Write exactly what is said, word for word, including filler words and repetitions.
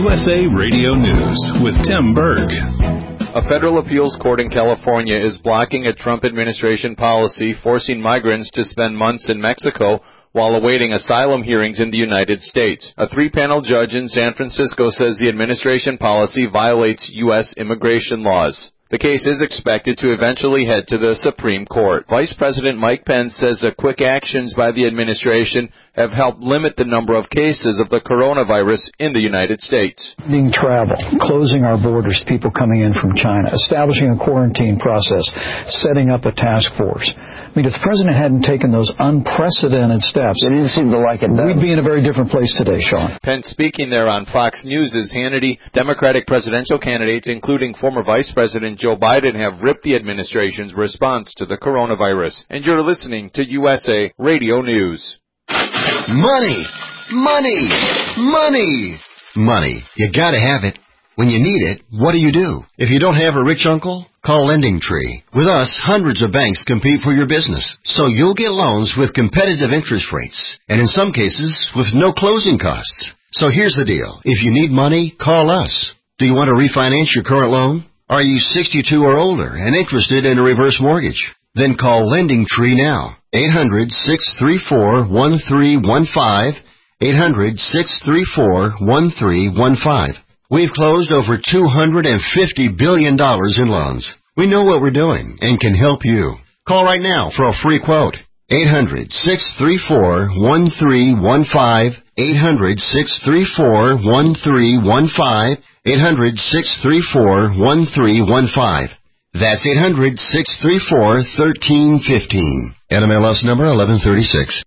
U S A Radio News with Tim Berg. A federal appeals court in California is blocking a Trump administration policy forcing migrants to spend months in Mexico while awaiting asylum hearings in the United States. A three-panel judge in San Francisco says the administration policy violates U S immigration laws. The case is expected to eventually head to the Supreme Court. Vice President Mike Pence says the quick actions by the administration have helped limit the number of cases of the coronavirus in the United States. Limiting travel, closing our borders, people coming in from China, establishing a quarantine process, setting up a task force. I mean, if the president hadn't taken those unprecedented steps, they didn't seem to like it. We'd be in a very different place today, Sean. Pence speaking there on Fox News as Hannity, Democratic presidential candidates, including former Vice President Joe Biden, have ripped the administration's response to the coronavirus. And you're listening to U S A Radio News. Money! Money! Money! Money. You gotta have it. When you need it, what do you do? If you don't have a rich uncle, call LendingTree. With us, hundreds of banks compete for your business, so you'll get loans with competitive interest rates, and in some cases, with no closing costs. So here's the deal. If you need money, call us. Do you want to refinance your current loan? Are you sixty-two or older and interested in a reverse mortgage? Then call LendingTree now. eight hundred, six three four, one three one five. eight hundred, six three four, one three one five. We've closed over two hundred fifty billion dollars in loans. We know what we're doing and can help you. Call right now for a free quote. eight hundred, six three four, one three one five. eight hundred, six three four, one three one five. eight hundred, six three four, one three one five. That's eight hundred, six three four, one three one five. N M L S number eleven thirty-six.